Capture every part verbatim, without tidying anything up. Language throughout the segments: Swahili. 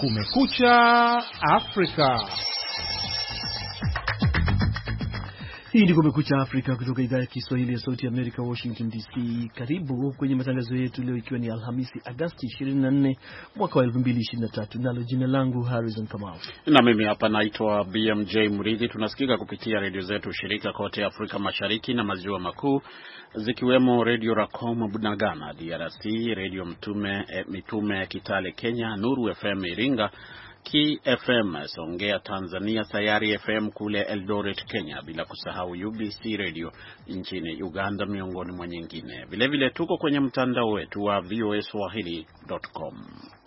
Kumekucha Afrika. Hii ni Kumekucha Afrika kutoka idhaa ya Kiswahili ya Sauti ya Amerika, Washington D C. Karibu kwenye matangazo yetu leo, ikiwa ni Alhamisi Agosti ishirini na nne mwaka wa elfu mbili ishirini na tatu. Nalo jina langu Harrison Kamau. Na mimi hapa naitwa B M J Mridhi. Tunasikika kupitia redio zetu shirika kote Afrika Mashariki na Maziwa Makuu, zikiwemo Radio Racom Bunagana D R C, Radio Mtume eh, Mitume Kitale Kenya, Nuru F M Iringa, Ki F M Songea Tanzania, Sayari F M kule Eldoret Kenya, bila kusahau U B C Radio nchini Uganda, miongoni mwa nyingine. Vile vile tuko kwenye mtandao wetu wa v o a swahili dot com.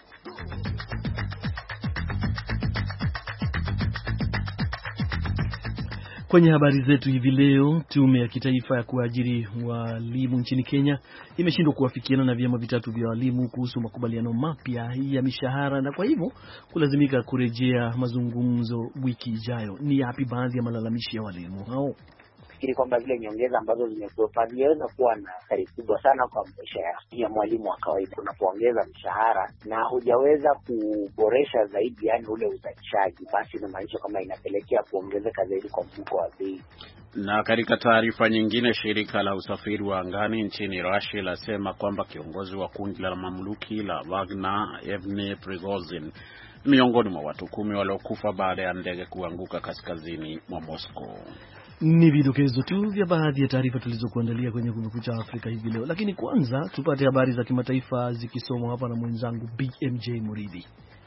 Kwenye habari zetu hivi leo, tume ya kitaifa ya kuajiri walimu nchini Kenya imeshindwa kuafikiana na vyama vitatu vya walimu kuhusu makubaliano mapya ya mishahara, na kwa hivyo kulazimika kurejea mazungumzo wiki ijayo. Ni yapi baadhi ya malalamishi ya walimu hao? Fikiri kwamba zile nyongeza ambazo zimekuwa zinaweza kuwa na athari kubwa sana kwa maisha ya mwalimu wa kawaida. Unapoongeza mshahara na hujaweza kuboresha zaidi yani ule uzalishaji, basi inamaanisha kama inapelekea kuongezeka zaidi kwa mfuko wa bei. Na katika taarifa nyingine, shirika la usafiri wa angani nchini Russia lasema kwamba kiongozi wa kundi la mamluki la Wagner, Yevgeny Prigozhin, miongoni mwa watu kumi waliokufa baada ya ndege kuanguka kaskazini mwa Moscow. Ni vidokezo tu vya baadhi ya taarifa tulizokuandalia kwenye Kumekucha Afrika hivi leo, lakini kwanza tupate habari za kimataifa zikisomwa hapa na mwenzangu B M J Mridhi.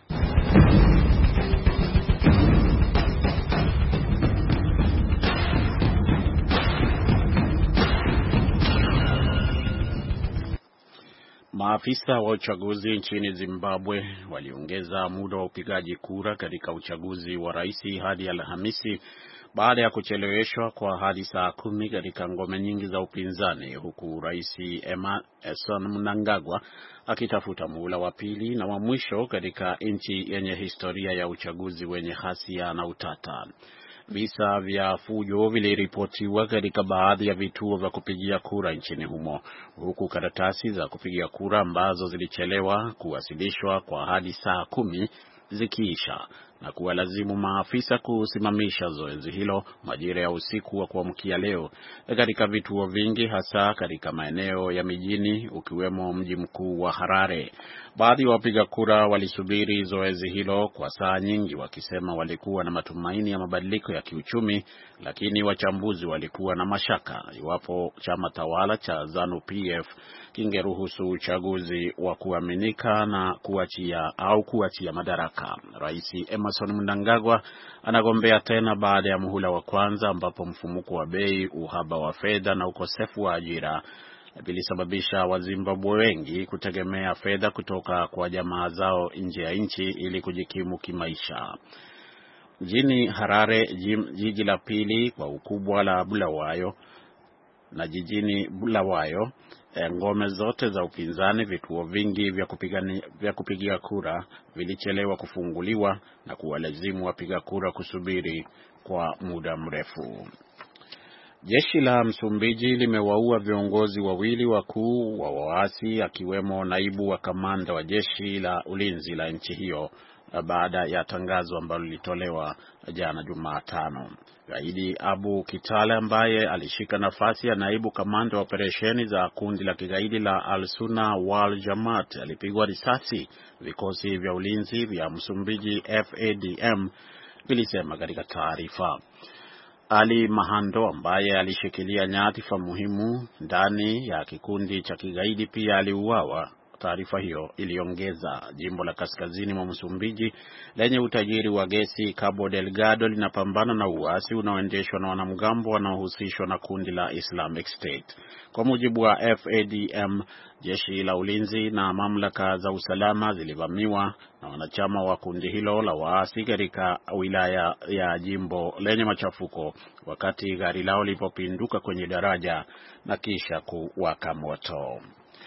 Maafisa wa uchaguzi nchini Zimbabwe waliongeza muda wa upigaji kura katika uchaguzi wa rais hadi Alhamisi baada ya kucheleweshwa kwa hadi saa kumi katika ngome nyingi za upinzani, huku Rais Emmerson Mnangagwa akitafuta muhula wa pili na wa mwisho katika nchi yenye historia ya uchaguzi wenye ghasia na utata. Visa vya fujo viliripotiwa katika baadhi ya vituo vya kupigia kura nchini humo, huku karatasi za kupigia kura ambazo zilichelewa kuwasilishwa kwa hadi saa kumi zikiisha na kuwalazimu maafisa kusimamisha zoezi hilo majira ya usiku wa kuamkia leo katika vituo vingi, hasa katika maeneo ya mijini ukiwemo mji mkuu wa Harare. Baadhi ya wapiga kura walisubiri zoezi hilo kwa saa nyingi wakisema walikuwa na matumaini ya mabadiliko ya kiuchumi, lakini wachambuzi walikuwa na mashaka iwapo chama tawala cha ZANU P F kingeruhusu uchaguzi wa kuaminika na kuachia au kuachia madaraka. Rais Emmerson Mnangagwa anagombea tena baada ya muhula wa kwanza, ambapo mfumuko wa bei, uhaba wa fedha na ukosefu wa ajira vilisababisha Wazimbabwe wengi kutegemea fedha kutoka kwa jamaa zao nje ya nchi ili kujikimu kimaisha. Mjini Harare, jiji la pili kwa ukubwa la Bulawayo, na jijini Bulawayo, ngome zote za upinzani, vituo vingi vya kupigania vya kupigia kura vilichelewa kufunguliwa na kuwalazimu wapiga kura kusubiri kwa muda mrefu. Jeshi la Msumbiji limewaua viongozi wawili wakuu wa waasi, akiwemo naibu wa kamanda wa jeshi la ulinzi la nchi hiyo, baada ya tangazo ambalo lilitolewa jana Jumatano. Gaidi Abu Kitale, ambaye alishika nafasi ya naibu kamanda wa operesheni za kundi la kigaidi la Al-Sunna wal Jamaat, alipigwa risasi, vikosi vya ulinzi vya Msumbiji F A D M vilisema katika taarifa. Ali Mahando, ambaye alishikilia nyadhifa muhimu ndani ya kikundi cha kigaidi, pia aliuawa. Taarifa hiyo iliongeza. Jimbo la kaskazini mwa Msumbiji lenye utajiri wa gesi, Cabo Delgado, linapambana na uasi unaoendeshwa na wanamgambo wanaohusishwa na kundi la Islamic State. Kwa mujibu wa F A D M, jeshi la ulinzi na mamlaka za usalama zilivamiwa na wanachama wa kundi hilo la waasi katika wilaya ya jimbo lenye machafuko wakati gari lao lilipopinduka kwenye daraja na kisha kuwaka moto.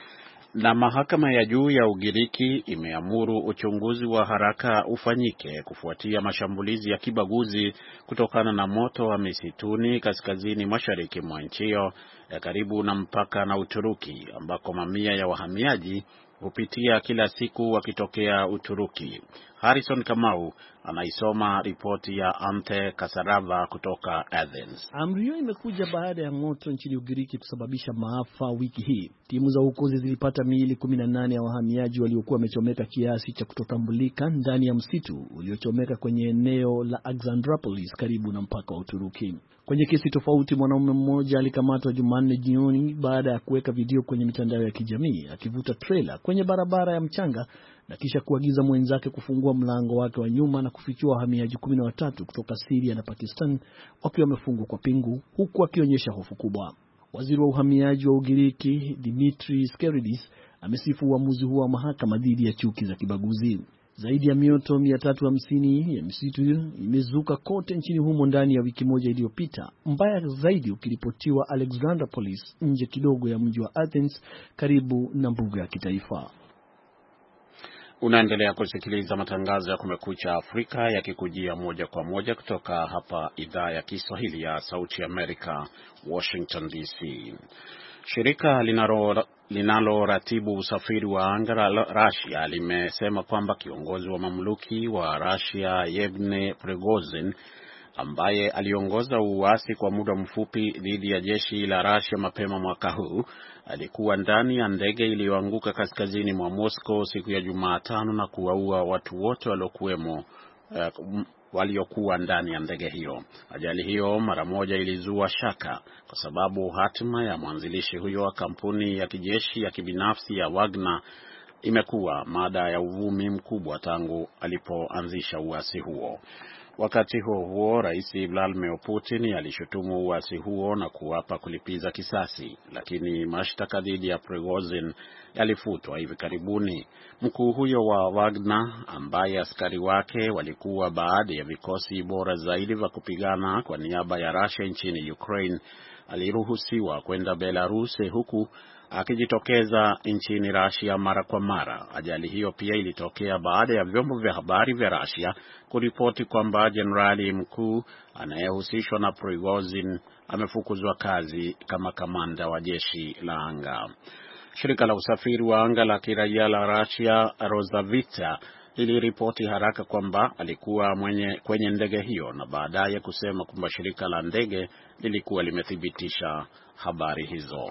Na mahakama ya juu ya Ugiriki imeamuru uchunguzi wa haraka ufanyike kufuatia mashambulizi ya kibaguzi kutokana na moto wa misituni kaskazini mashariki mwa nchi hiyo ya karibu na mpaka na Uturuki, ambako mamia ya wahamiaji hupitia kila siku wakitokea Uturuki. Harrison Kamau anaisoma ripoti ya Ante Kasarava kutoka Athens. Amri hiyo imekuja baada ya moto nchini Ugiriki kusababisha maafa wiki hii. Timu za uokozi zilipata miili kumi na nane ya wahamiaji waliokuwa wamechomeka kiasi cha kutotambulika ndani ya msitu uliochomeka kwenye eneo la Alexandroupolis karibu na mpaka wa Uturuki. Kwenye kesi tofauti, mwanaume mmoja alikamatwa Jumanne jioni baada ya kuweka video kwenye mitandao ya kijamii akivuta trailer kwenye barabara ya mchanga na kisha kuagiza mwenzake kufungua mlango wake wa nyuma na kufichua wahamiaji kumi na watatu kutoka Syria na Pakistan wakiwa wamefungwa kwa pingu, huku akionyesha hofu kubwa. Waziri wa uhamiaji wa Ugiriki Dimitris Skeridis amesifu uamuzi huo wa mahakama dhidi ya chuki za kibaguzi. Zaidi ya mioto mia tatu hamsini ya misitu imezuka kote nchini humo ndani ya wiki moja iliyopita, mbaya zaidi ukiripotiwa Alexandroupolis, nje kidogo ya mji wa Athens karibu na mbuga ya kitaifa. Unaendelea kusikiliza matangazo ya Kumekucha Afrika yakikujia moja kwa moja kutoka hapa idhaa ya Kiswahili ya Sauti Amerika, Washington D C. Shirika linaloratibu usafiri wa anga la Russia limesema kwamba kiongozi wa mamluki wa Russia Yevgeny Prigozhin, ambaye aliongoza uasi kwa muda mfupi dhidi ya jeshi la Russia mapema mwaka huu, alikuwa ndani ya ndege iliyoanguka kaskazini mwa Moscow siku ya Jumatano na kuwaua watu wote waliokuwemo uh, waliokuwa ndani ya ndege hiyo. Ajali hiyo mara moja ilizua shaka kwa sababu hatima ya mwanzilishi huyo wa kampuni ya kijeshi ya kibinafsi ya Wagner imekuwa mada ya uvumi mkubwa tangu alipoanzisha uasi huo. Wakati huo huo, Rais Vladimir Putin alishutumu uasi huo na kuapa kulipiza kisasi, lakini mashtaka dhidi ya Prigozhin yalifutwa hivi karibuni. Mkuu huyo wa Wagner, ambaye askari wake walikuwa baadhi ya vikosi bora zaidi vya kupigana kwa niaba ya Russia nchini Ukraine, aliruhusiwa kwenda Belarus huku akijitokeza nchini Russia mara kwa mara. Ajali hiyo pia ilitokea baada ya vyombo vya habari vya Russia kuripoti kwamba jenerali mkuu anayehusishwa na Prigozhin amefukuzwa kazi kama kamanda wa jeshi la anga. Shirika la usafiri wa anga la kiraia la Russia Rosavita iliripoti haraka kwamba alikuwa mwenye kwenye ndege hiyo na baadaye kusema kwamba shirika la ndege lilikuwa limethibitisha habari hizo.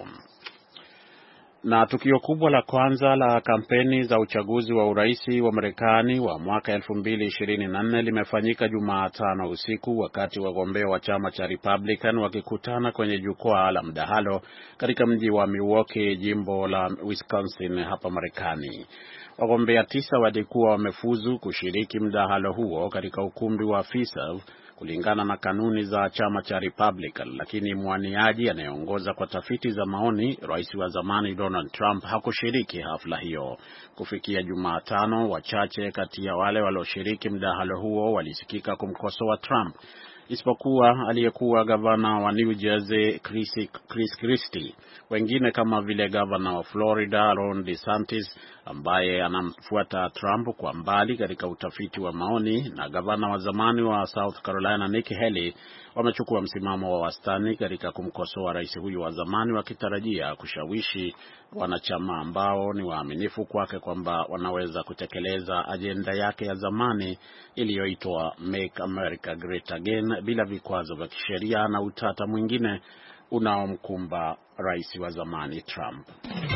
Na tukio kubwa la kwanza la kampeni za uchaguzi wa uraisi wa Marekani wa mwaka elfu mbili ishirini na nne limefanyika Jumatano usiku, wakati wagombea wa chama cha Republican wakikutana kwenye jukwaa la mdahalo katika mji wa Milwaukee, jimbo la Wisconsin hapa Marekani. Wagombea tisa walikuwa wamefuzu kushiriki mdahalo huo katika ukumbi wa Fiserv kulingana na kanuni za chama cha Republican, lakini mwaniaji anayeongoza kwa tafiti za maoni, rais wa zamani Donald Trump, hakushiriki hafla hiyo. Kufikia Jumatano, wachache kati ya wale walioshiriki mdahalo huo walisikika kumkosoa Trump, isipokuwa aliyekuwa gavana wa New Jersey Chris, Chris Christie. Wengine kama vile gavana wa Florida Ron DeSantis, ambaye anamfuata Trump kwa mbali katika utafiti wa maoni, na gavana wa zamani wa South Carolina Nikki Haley wamechukua msimamo wa wastani katika kumkosoa rais huyu wa zamani, wakitarajia kushawishi wanachama ambao ni waaminifu kwake kwamba wanaweza kutekeleza ajenda yake ya zamani iliyoitwa Make America Great Again bila vikwazo vya kisheria na utata mwingine unaomkumba rais wa zamani Trump.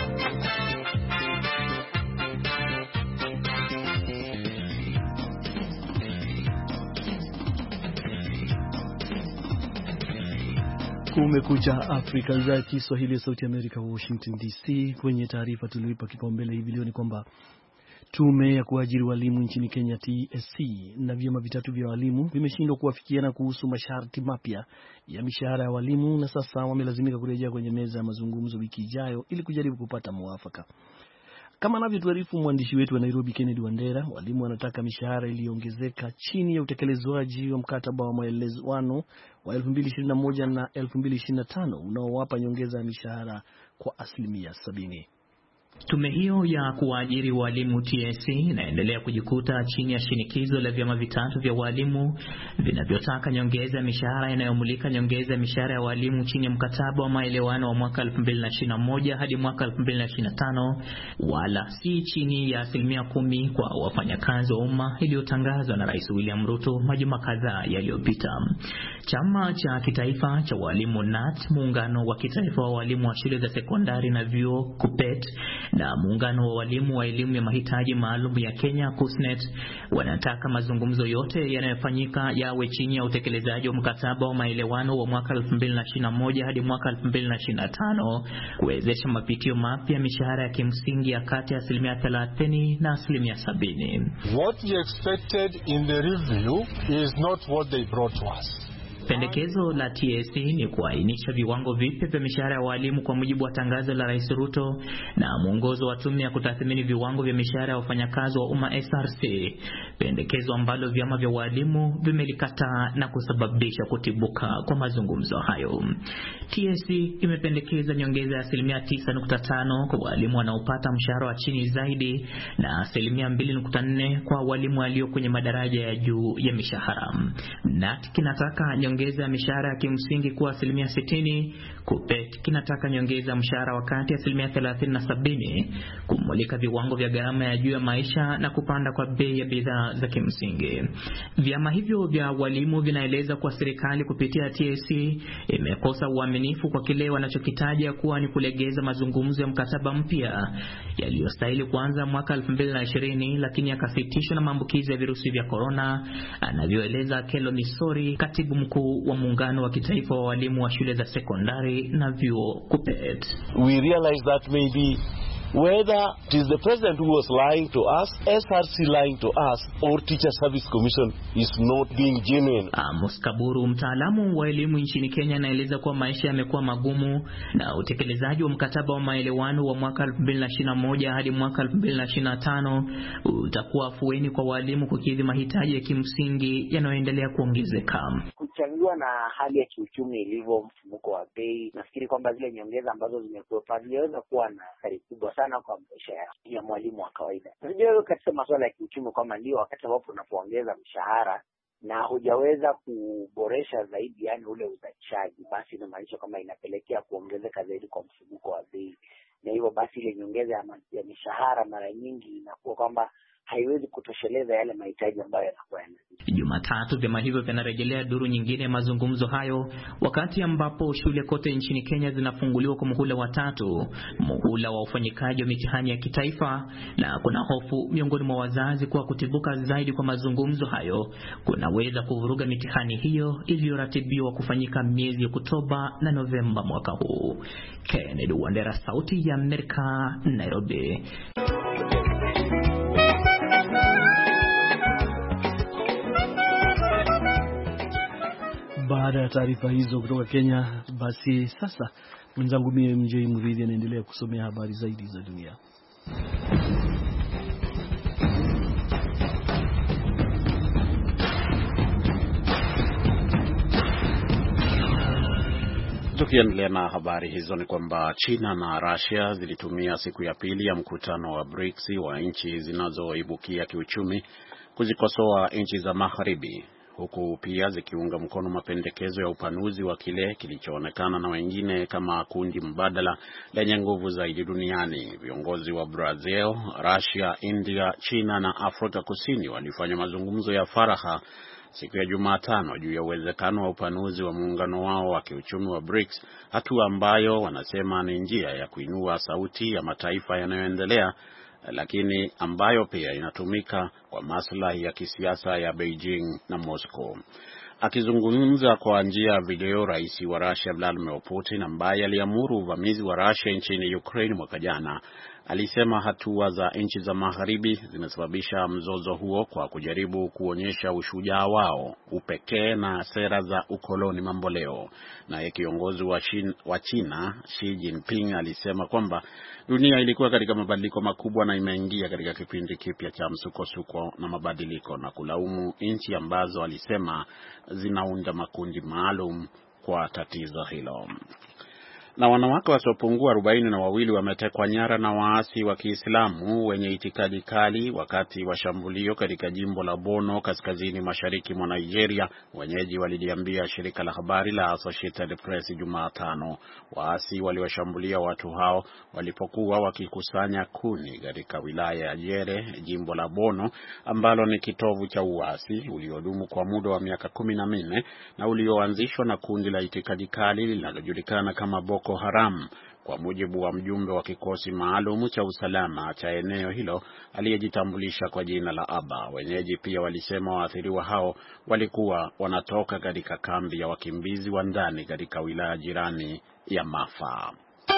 Kumekucha Afrika, idhaa ya Kiswahili ya Sauti Amerika, Washington D C. Kwenye taarifa tuliyoipa kipaumbele hivi leo ni kwamba tume ya kuajiri walimu nchini Kenya T S C na vyama vitatu vya walimu vimeshindwa kuafikiana kuhusu masharti mapya ya mishahara ya walimu, na sasa wamelazimika kurejea kwenye meza ya mazungumzo wiki ijayo ili kujaribu kupata mwafaka. Kama anavyotuarifu mwandishi wetu wa Nairobi Kennedy Wandera, walimu wanataka mishahara iliyoongezeka chini ya utekelezwaji wa mkataba wa maelewano wa elfu mbili ishirini na moja na elfu mbili ishirini na tano unaowapa nyongeza ya mishahara kwa asilimia sabini. Tume hiyo ya kuajiri walimu T S C inaendelea kujikuta chini ya shinikizo la vyama vitatu vya walimu vinavyotaka nyongeza ya mishahara inayomulika nyongeza ya mishahara ya walimu chini ya mkataba wa maelewano wa mwaka elfu mbili ishirini na moja hadi mwaka elfu mbili ishirini na tano, wala si chini ya asilimia kumi kwa wafanyakazi wa umma iliyotangazwa na Rais William Ruto majuma kadhaa yaliyopita. Chama cha kitaifa cha walimu N A T, muungano wa kitaifa wa walimu wa shule za sekondari na vyuo KUPPET, na muungano wa walimu wa elimu ya mahitaji maalum ya Kenya KUSNET wanataka mazungumzo yote yanayofanyika yawe chini ya utekelezaji wa mkataba wa maelewano wa mwaka elfu mbili ishirini na moja hadi mwaka elfu mbili ishirini na tano kuwezesha mapitio mapya mishahara ya kimsingi ya kati ya asilimia thelathini na asilimia sabini. What we expected in the review is not what they brought to us. Pendekezo la T S C ni kuainisha viwango vipya vya mishahara ya walimu kwa mujibu wa tangazo la Rais Ruto na mwongozo wa tume ya kutathmini viwango vya mishahara ya wafanyakazi wa umma S R C, pendekezo ambalo vyama vya walimu vimelikataa na kusababisha kutibuka kwa mazungumzo hayo. T S C imependekeza nyongeza ya asilimia tisa nukta tano kwa walimu wanaopata mshahara wa chini zaidi na asilimia mbili nukta nne kwa walimu walio kwenye madaraja ya juu ya mishahara. N A T kinataka nyongeza ya mishahara ya kimsingi kuwa asilimia sitini, KUPPET kinataka nyongeza mshahara wa kati ya asilimia thelathini na sabini, kumulika viwango vya gharama ya juu ya maisha na kupanda kwa bei ya bidhaa za kimsingi. Vyama hivyo vya walimu vinaeleza kwa serikali kupitia T S C imekosa uaminifu kwa kile wanachokitaja kuwa ni kulegeza mazungumzo ya mkataba mpya yaliyostahili kuanza mwaka elfu mbili ishirini, lakini yakasitishwa na maambukizi ya virusi vya corona, anavyoeleza Kelo Misori, katibu mkuu wa muungano wa kitaifa wa walimu wa shule za sekondari na vyuo KUPPET. We realize that maybe whether it is the president who was lying to us, S R C lying to us, or Teacher Service Commission is not being genuine. Amos Kaburu, mtaalamu wa elimu nchini Kenya, anaeleza kuwa maisha yamekuwa magumu na utekelezaji wa mkataba wa maelewano wa mwaka elfu mbili ishirini na moja hadi mwaka elfu mbili ishirini na tano utakuwa afueni kwa walimu kukidhi mahitaji ya kimsingi yanayoendelea kuongezeka. Kuchangiwa na hali ya kiuchumi ilivyo, mfumuko wa bei, nafikiri kwamba zile nyongeza ambazo zimekuwa zinaweza kuwa na athari kubwa sana kwa maisha ya mwalimu wa kawaida. Unajua, katika masuala ya kiuchumi kwamba ndio wakati ambapo unapoongeza mshahara na hujaweza kuboresha zaidi yani ule uzalishaji, basi inamaanisha kama inapelekea kuongezeka zaidi kwa mfumuko wa bei, na hivyo basi ile nyongeza ya mishahara mara nyingi inakuwa kwamba haiwezi kutosheleza yale mahitaji ambayo yanakuwa yanazidi. Jumatatu vyama hivyo vinarejelea duru nyingine ya mazungumzo hayo, wakati ambapo shule kote nchini Kenya zinafunguliwa kwa muhula wa tatu, muhula wa ufanyikaji wa mitihani ya kitaifa, na kuna hofu miongoni mwa wazazi kuwa kutibuka zaidi kwa mazungumzo hayo kunaweza kuvuruga mitihani hiyo iliyoratibiwa kufanyika miezi Oktoba na Novemba mwaka huu. Kennedy Wandera, Sauti ya Amerika, Nairobi. Baada ya taarifa hizo kutoka Kenya, basi sasa mwenzangu mimi M J Mridhi anaendelea kusomea habari zaidi za dunia. Tukiendelea na habari hizo ni kwamba China na Russia zilitumia siku ya pili ya mkutano wa BRICS wa nchi zinazoibukia kiuchumi kuzikosoa nchi za magharibi, huku pia zikiunga mkono mapendekezo ya upanuzi wa kile kilichoonekana na wengine kama kundi mbadala lenye nguvu zaidi duniani. Viongozi wa Brazil, Russia, India, China na Afrika Kusini walifanya mazungumzo ya faragha siku ya Jumatano juu ya uwezekano wa upanuzi wa muungano wao wa kiuchumi wa BRICS, hatua ambayo wanasema ni njia ya kuinua sauti ya mataifa yanayoendelea, lakini ambayo pia inatumika kwa maslahi ya kisiasa ya Beijing na Moscow. Akizungumza kwa njia ya video, rais wa Russia Vladimir Putin, ambaye aliamuru uvamizi wa Russia nchini Ukraine mwaka jana, alisema hatua za nchi za magharibi zimesababisha mzozo huo kwa kujaribu kuonyesha ushujaa wao, upekee na sera za ukoloni mamboleo. Na kiongozi wa, wa China Xi Jinping alisema kwamba dunia ilikuwa katika mabadiliko makubwa na imeingia katika kipindi kipya cha msukosuko na mabadiliko, na kulaumu nchi ambazo alisema zinaunda makundi maalum kwa tatizo hilo. Na wanawake wasiopungua arobaini na wawili wametekwa nyara na waasi wa Kiislamu wenye itikadi kali wakati wa shambulio katika jimbo la Borno kaskazini mashariki mwa Nigeria, wenyeji waliliambia shirika la habari la Associated Press Jumatano. Waasi waliwashambulia watu hao walipokuwa wakikusanya kuni katika wilaya ya Jere, jimbo la Borno ambalo ni kitovu cha uasi uliodumu kwa muda wa miaka kumi na minne na ulioanzishwa na kundi la itikadi kali linalojulikana kama Boko Haram, kwa mujibu wa mjumbe wa kikosi maalum cha usalama cha eneo hilo aliyejitambulisha kwa jina la Aba. Wenyeji pia walisema waathiriwa hao walikuwa wanatoka katika kambi ya wakimbizi wa ndani katika wilaya jirani ya Mafa.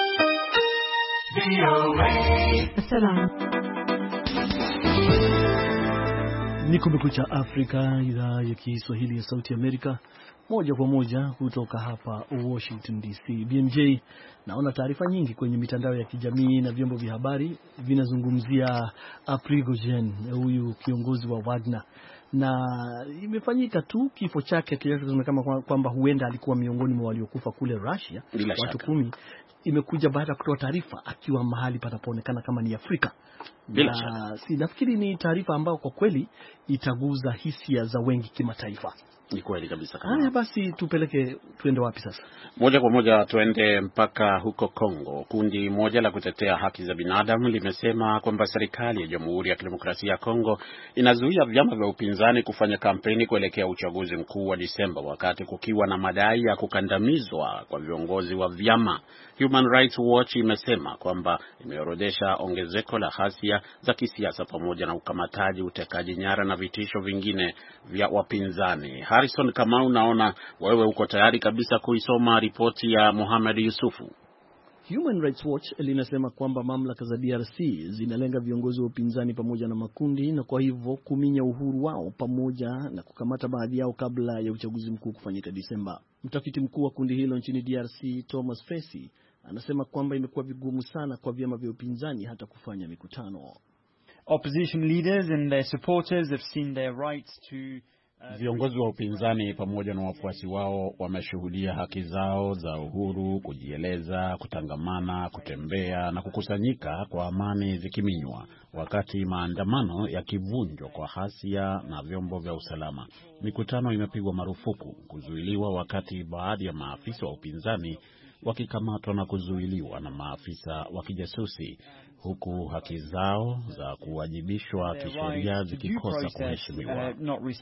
Ni Kumekucha Afrika, idhaa ya Kiswahili ya Sauti Amerika, moja kwa moja kutoka hapa Washington D C. B M J, naona taarifa nyingi kwenye mitandao ya kijamii na vyombo vya habari vinazungumzia Prigozhin, huyu kiongozi wa Wagner, na imefanyika tu kifo chake kinachosemekana kwamba huenda alikuwa miongoni mwa waliokufa kule Russia, watu kumi. Imekuja baada ya kutoa taarifa akiwa mahali panapoonekana kama ni Afrika. Bila shaka. Si nafikiri ni taarifa ambayo kwa kweli itaguza hisia za wengi kimataifa. Ni kweli kabisa. Haya basi, tupeleke tuende wapi sasa? Moja kwa moja tuende mpaka huko Kongo. Kundi moja la kutetea haki za binadamu limesema kwamba serikali ya Jamhuri ya Kidemokrasia ya Kongo inazuia vyama vya upinzani kufanya kampeni kuelekea uchaguzi mkuu wa Disemba, wakati kukiwa na madai ya kukandamizwa kwa viongozi wa vyama. Human Rights Watch imesema kwamba imeorodesha ongezeko la ghasia za kisiasa pamoja na ukamataji, utekaji nyara na vitisho vingine vya wapinzani. Harrison, kama unaona wewe uko tayari kabisa kuisoma ripoti ya Mohamed Yusufu. Human Rights Watch linasema kwamba mamlaka za D R C zinalenga viongozi wa upinzani pamoja na makundi, na kwa hivyo kuminya uhuru wao pamoja na kukamata baadhi yao kabla ya uchaguzi mkuu kufanyika Disemba. Mtafiti mkuu wa kundi hilo nchini D R C, Thomas Fesi, anasema kwamba imekuwa vigumu sana kwa vyama vya upinzani hata kufanya mikutano. Opposition leaders and their supporters have seen their rights to Viongozi wa upinzani pamoja na wafuasi wao wameshuhudia haki zao za uhuru, kujieleza, kutangamana, kutembea na kukusanyika kwa amani zikiminywa, wakati maandamano yakivunjwa kwa ghasia na vyombo vya usalama. Mikutano imepigwa marufuku, kuzuiliwa, wakati baadhi ya maafisa wa upinzani wakikamatwa na kuzuiliwa na maafisa wa kijasusi, huku haki zao za kuwajibishwa kisheria zikikosa kuheshimiwa.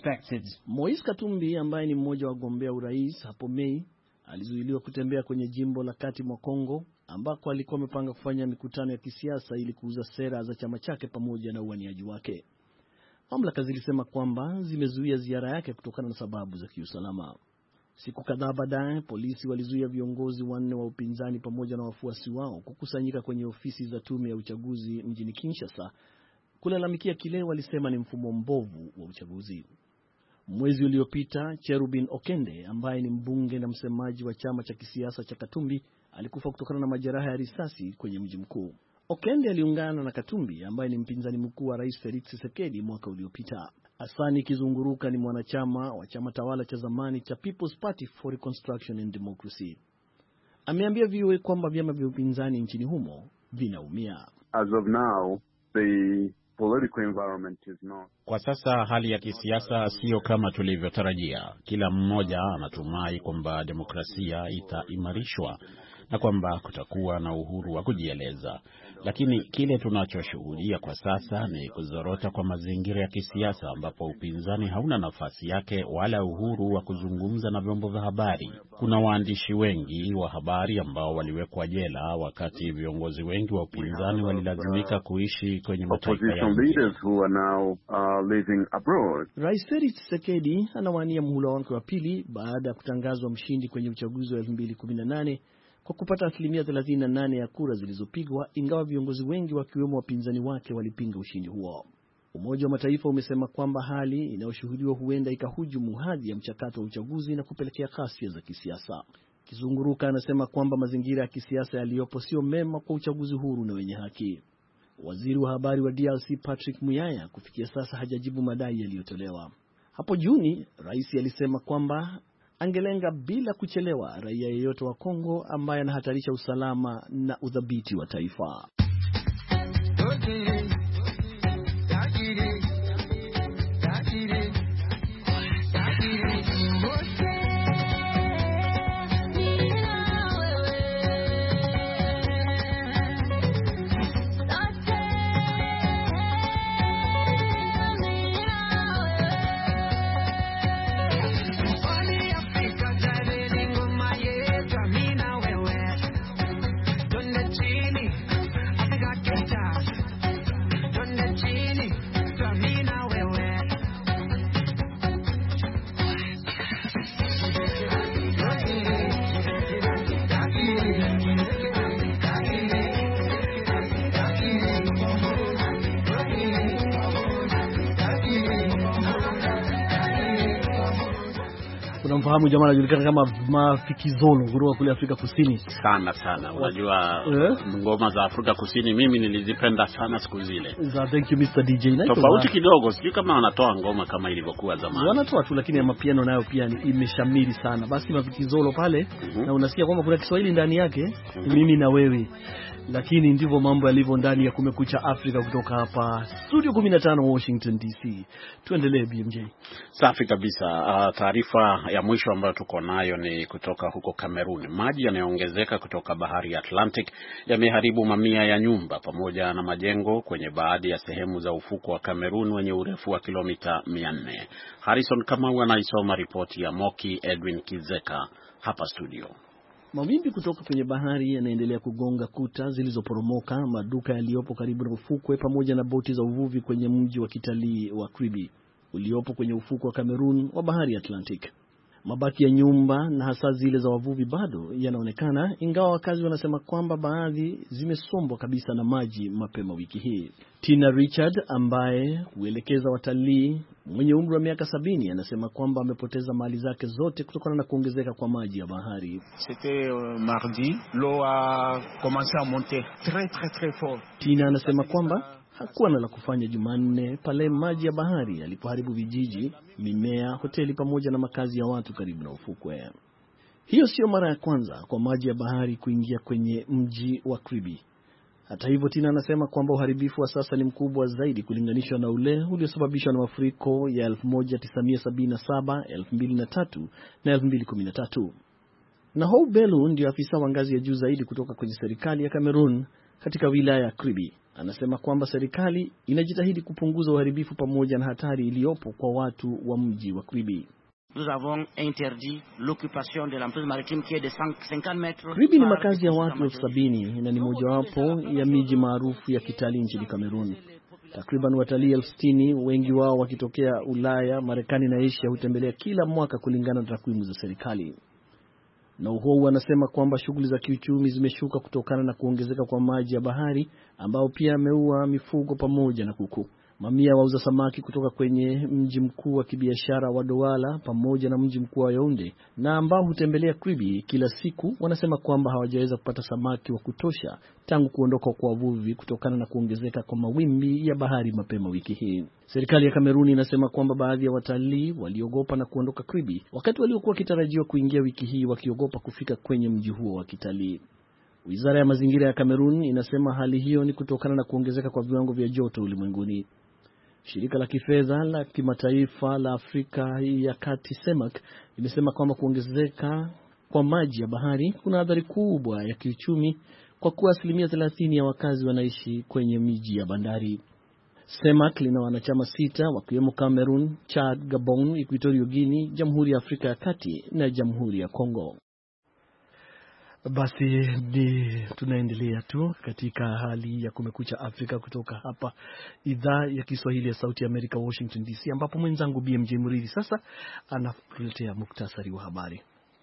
Moise Katumbi, ambaye ni mmoja wa wagombea urais hapo Mei, alizuiliwa kutembea kwenye jimbo la kati mwa Kongo ambako alikuwa amepanga kufanya mikutano ya kisiasa ili kuuza sera za chama chake pamoja na uaniaji wake. Mamlaka zilisema kwamba zimezuia ziara yake kutokana na sababu za kiusalama. Siku kadhaa baadaye, polisi walizuia viongozi wanne wa upinzani pamoja na wafuasi wao kukusanyika kwenye ofisi za tume ya uchaguzi mjini Kinshasa kulalamikia kile walisema ni mfumo mbovu wa uchaguzi. Mwezi uliopita, Cherubin Okende, ambaye ni mbunge na msemaji wa chama cha kisiasa cha Katumbi, alikufa kutokana na majeraha ya risasi kwenye mji mkuu. Okende aliungana na Katumbi, ambaye ni mpinzani mkuu wa Rais Felix Tshisekedi, mwaka uliopita. Asani Kizunguruka ni mwanachama wa chama tawala cha zamani cha People's Party for Reconstruction and Democracy. Ameambia V O A kwamba vyama vya upinzani nchini humo vinaumia. As of now, the political environment is not. Kwa sasa hali ya kisiasa sio kama tulivyotarajia. Kila mmoja anatumai kwamba demokrasia itaimarishwa na kwamba kutakuwa na uhuru wa kujieleza. Lakini kile tunachoshuhudia kwa sasa ni kuzorota kwa mazingira ya kisiasa ambapo upinzani hauna nafasi yake wala uhuru wa kuzungumza na vyombo vya habari. Kuna waandishi wengi wa habari ambao waliwekwa jela, wakati viongozi wengi wa upinzani walilazimika kuishi kwenye mataifa ya nje. Rais Felix Tshisekedi anawania muhula wake wa pili baada ya kutangazwa mshindi kwenye uchaguzi wa elfu mbili kumi na nane kwa kupata asilimia thelathini na nane ya kura zilizopigwa, ingawa viongozi wengi wakiwemo wapinzani wake walipinga ushindi huo. Umoja wa Mataifa umesema kwamba hali inayoshuhudiwa huenda ikahujumu hadhi ya mchakato wa uchaguzi na kupelekea ghasia za kisiasa. Kizunguruka anasema kwamba mazingira ya kisiasa yaliyopo sio mema kwa uchaguzi huru na wenye haki. Waziri wa habari wa D R C Patrick Muyaya kufikia sasa hajajibu madai yaliyotolewa. Hapo Juni, rais alisema kwamba angelenga bila kuchelewa raia yeyote wa Kongo ambaye anahatarisha usalama na udhabiti wa taifa. Unamfahamu jamaa anajulikana kama Mafikizolo kutoka kule Afrika Kusini sana sana. Unajua yeah. Ngoma za Afrika Kusini mimi nilizipenda sana siku zile. Za thank you Mister D J. Naitwa tofauti kidogo, sijui kama wanatoa ngoma kama ilivyokuwa zamani. Wanatoa tu, lakini ya mapiano nayo pia imeshamiri sana. Basi Mafikizolo pale mm-hmm. na unasikia kwamba kuna Kiswahili ndani yake mm-hmm. mimi na wewe. Lakini ndivyo mambo yalivyo ndani ya Kumekucha Afrika kutoka hapa Studio kumi na tano Washington D C. Tuendelee B M J. Safi kabisa. Uh, taarifa ya mwisho ambayo tuko nayo ni kutoka huko Cameroon. Maji yanayoongezeka kutoka bahari ya Atlantic yameharibu mamia ya nyumba pamoja na majengo kwenye baadhi ya sehemu za ufuko wa Cameroon wenye urefu wa kilomita mia nne. Harrison Kamau anaisoma ripoti ya Moki Edwin Kizeka hapa studio. Mawimbi kutoka kwenye bahari yanaendelea kugonga kuta zilizoporomoka, maduka yaliyopo karibu na ufukwe pamoja na boti za uvuvi kwenye mji wa kitalii wa Kribi uliopo kwenye ufukwe wa Cameroon wa bahari ya Atlantic. Mabaki ya nyumba na hasa zile za wavuvi bado yanaonekana, ingawa wakazi wanasema kwamba baadhi zimesombwa kabisa na maji mapema wiki hii. Tina Richard ambaye huelekeza watalii mwenye umri wa miaka sabini anasema kwamba amepoteza mali zake zote kutokana na kuongezeka kwa maji ya bahari. C'était euh, mardi, l'eau a commencé à monter très très très fort. Tina anasema kwamba hakuwa na la kufanya Jumanne pale maji ya bahari yalipoharibu vijiji, mimea, hoteli pamoja na makazi ya watu karibu na ufukwe. Hiyo sio mara ya kwanza kwa maji ya bahari kuingia kwenye mji wa Kribi. Hata hivyo, Tina anasema kwamba uharibifu wa sasa ni mkubwa zaidi kulinganishwa na ule uliosababishwa na mafuriko ya elfu moja tisa mia sabini na saba, elfu mbili na tatu na elfu mbili kumi na tatu. Na Hou Belu ndio afisa wa ngazi ya juu zaidi kutoka kwenye serikali ya Cameroon katika wilaya ya Kribi. Anasema kwamba serikali inajitahidi kupunguza uharibifu pamoja na hatari iliyopo kwa watu wa mji wa Kribi. Nous avons interdit l'occupation de l'emprise maritime qui est de cinquante mètres. Kribi ni makazi ya watu elfu sabini na ni mojawapo ya miji maarufu ya kitalii nchini Cameroon. Takriban watalii elfu sitini, wengi wao wakitokea Ulaya, Marekani na Asia hutembelea kila mwaka kulingana na takwimu za serikali. Na Uhou anasema kwamba shughuli za kiuchumi zimeshuka kutokana na kuongezeka kwa maji ya bahari ambao pia yameua mifugo pamoja na kuku. Mamia wauza samaki kutoka kwenye mji mkuu wa kibiashara wa Douala pamoja na mji mkuu wa Yaounde na ambao hutembelea Kribi kila siku wanasema kwamba hawajaweza kupata samaki wa kutosha tangu kuondoka kwa wavuvi kutokana na kuongezeka kwa mawimbi ya bahari mapema wiki hii. Serikali ya Kameruni inasema kwamba baadhi ya watalii waliogopa na kuondoka Kribi wakati waliokuwa kitarajiwa kuingia wiki hii wakiogopa kufika kwenye mji huo wa kitalii. Wizara ya mazingira ya Cameroon inasema hali hiyo ni kutokana na kuongezeka kwa viwango vya joto ulimwenguni. Shirika la kifedha la kimataifa la Afrika ya Kati C E M A C limesema kwamba kuongezeka kwa maji ya bahari kuna athari kubwa ya kiuchumi kwa kuwa asilimia thelathini ya wakazi wanaishi kwenye miji ya bandari. C E M A C lina wanachama sita wakiwemo Cameroon, Chad, Gabon, Equatorial Guinea, Jamhuri ya Afrika ya Kati na Jamhuri ya Kongo. Basi ni tunaendelea tu katika hali ya Kumekucha Afrika kutoka hapa idhaa ya Kiswahili ya Sauti ya Amerika, Washington D C, ambapo mwenzangu B M J Muridi sasa anatuletea muktasari wa habari.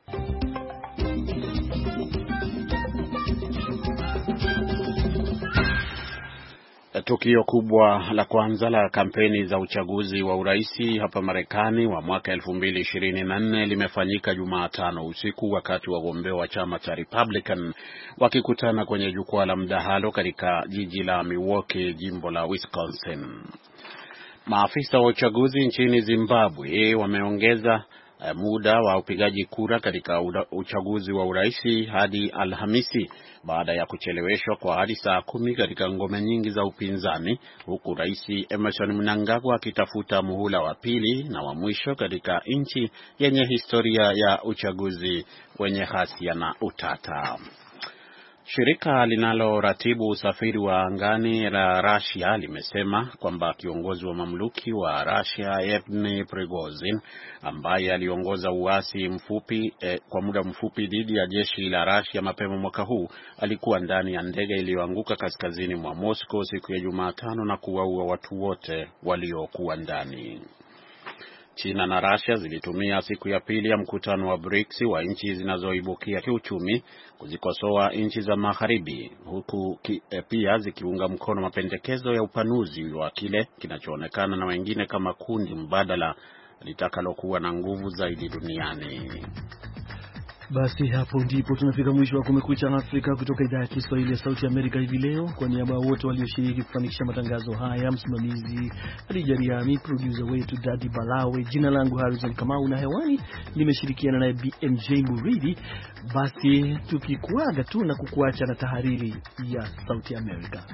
Tukio kubwa la kwanza la kampeni za uchaguzi wa uraisi hapa Marekani wa mwaka elfu mbili ishirini na nne limefanyika Jumatano usiku wakati wagombea wa chama cha Republican wakikutana kwenye jukwaa la mdahalo katika jiji la Milwaukee, jimbo la Wisconsin. Maafisa wa uchaguzi nchini Zimbabwe wameongeza muda wa upigaji kura katika uchaguzi wa urais hadi Alhamisi baada ya kucheleweshwa kwa hadi saa kumi katika ngome nyingi za upinzani, huku Rais Emmerson Mnangagwa akitafuta muhula wa pili na wa mwisho katika nchi yenye historia ya uchaguzi wenye ghasia na utata. Shirika linaloratibu usafiri wa angani la Russia limesema kwamba kiongozi wa mamluki wa Russia Yevgeny Prigozhin, ambaye aliongoza uasi mfupi eh, kwa muda mfupi dhidi ya jeshi la Russia mapema mwaka huu, alikuwa ndani ya ndege iliyoanguka kaskazini mwa Moscow siku ya Jumatano na kuwaua watu wote waliokuwa ndani. China na Russia zilitumia siku ya pili ya mkutano wa BRICS wa nchi zinazoibukia kiuchumi kuzikosoa nchi za magharibi, huku ki, e, pia zikiunga mkono mapendekezo ya upanuzi wa kile kinachoonekana na wengine kama kundi mbadala litakalokuwa na nguvu zaidi duniani. Basi hapo ndipo tunafika mwisho wa Kumekucha Afrika kutoka idhaa ya Kiswahili ya Sauti ya Amerika hivi leo. Kwa niaba wote walioshiriki kufanikisha matangazo haya, msimamizi Hadija Riami, producer wetu Daddy Balawe, jina langu Harrison Kamau na hewani nimeshirikiana naye B M J Muridi. Basi tukikuaga tu na kukuacha na tahariri ya Sauti ya Amerika.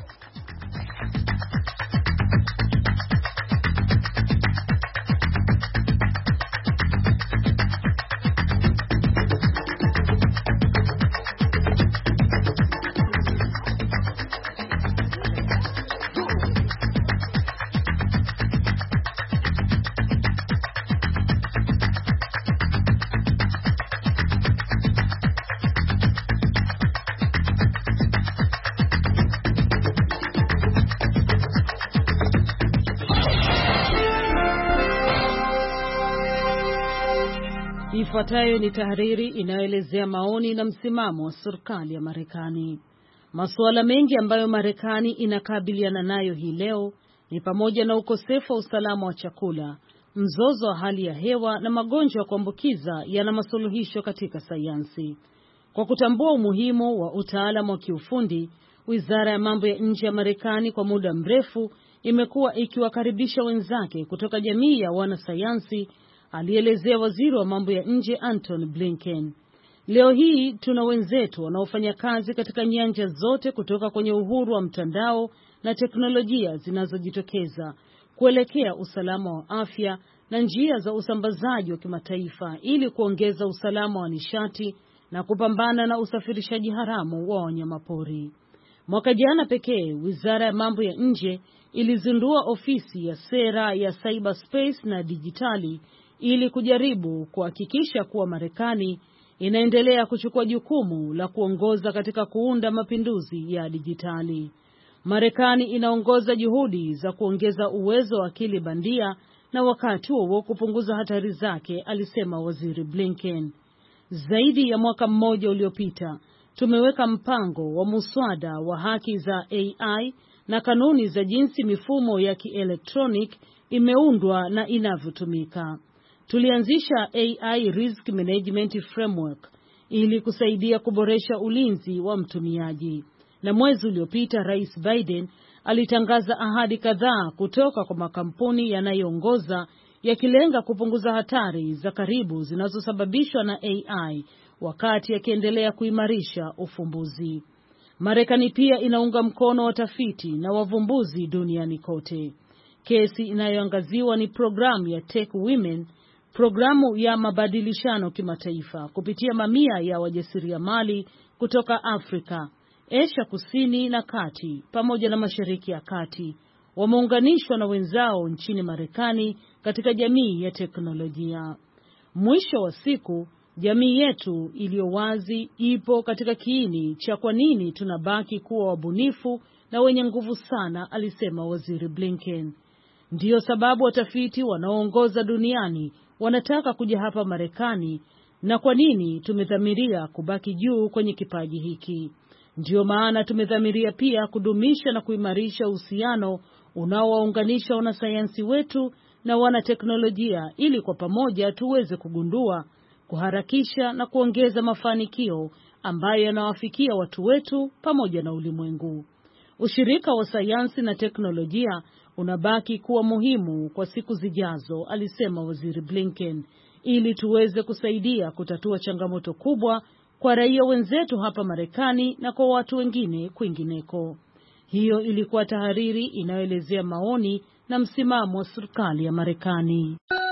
Ifuatayo ni tahariri inayoelezea maoni na msimamo wa serikali ya Marekani. Masuala mengi ambayo Marekani inakabiliana nayo hii leo ni pamoja na ukosefu wa usalama wa chakula, mzozo wa hali ya hewa na magonjwa ya kuambukiza yana masuluhisho katika sayansi. Kwa kutambua umuhimu wa utaalamu wa kiufundi, Wizara ya Mambo ya Nje ya Marekani kwa muda mrefu imekuwa ikiwakaribisha wenzake kutoka jamii ya wanasayansi, alielezea waziri wa mambo ya nje Anton Blinken. Leo hii tuna wenzetu wanaofanya kazi katika nyanja zote, kutoka kwenye uhuru wa mtandao na teknolojia zinazojitokeza kuelekea usalama wa afya na njia za usambazaji wa kimataifa ili kuongeza usalama wa nishati na kupambana na usafirishaji haramu wa wanyamapori. Mwaka jana pekee, Wizara ya Mambo ya Nje ilizindua ofisi ya sera ya cyberspace na dijitali ili kujaribu kuhakikisha kuwa Marekani inaendelea kuchukua jukumu la kuongoza katika kuunda mapinduzi ya dijitali. Marekani inaongoza juhudi za kuongeza uwezo wa akili bandia na wakati huo kupunguza hatari zake, alisema Waziri Blinken. Zaidi ya mwaka mmoja uliopita, tumeweka mpango wa muswada wa haki za A I na kanuni za jinsi mifumo ya kielektronik imeundwa na inavyotumika. Tulianzisha A I Risk Management Framework ili kusaidia kuboresha ulinzi wa mtumiaji. Na mwezi uliopita Rais Biden alitangaza ahadi kadhaa kutoka kwa makampuni yanayoongoza yakilenga kupunguza hatari za karibu zinazosababishwa na A I wakati akiendelea kuimarisha ufumbuzi. Marekani pia inaunga mkono watafiti na wavumbuzi duniani kote. Kesi inayoangaziwa ni programu ya Tech Women, programu ya mabadilishano kimataifa kupitia mamia ya wajasiriamali kutoka Afrika, Asia Kusini na Kati pamoja na Mashariki ya Kati wameunganishwa na wenzao nchini Marekani katika jamii ya teknolojia. Mwisho wa siku, jamii yetu iliyo wazi ipo katika kiini cha kwa nini tunabaki kuwa wabunifu na wenye nguvu sana, alisema Waziri Blinken. Ndiyo sababu watafiti wanaoongoza duniani wanataka kuja hapa Marekani, na kwa nini tumedhamiria kubaki juu kwenye kipaji hiki. Ndiyo maana tumedhamiria pia kudumisha na kuimarisha uhusiano unaowaunganisha wanasayansi wetu na wanateknolojia ili kwa pamoja tuweze kugundua, kuharakisha na kuongeza mafanikio ambayo yanawafikia watu wetu pamoja na ulimwengu. Ushirika wa sayansi na teknolojia unabaki kuwa muhimu kwa siku zijazo, alisema Waziri Blinken, ili tuweze kusaidia kutatua changamoto kubwa kwa raia wenzetu hapa Marekani na kwa watu wengine kwingineko. Hiyo ilikuwa tahariri inayoelezea maoni na msimamo wa serikali ya Marekani.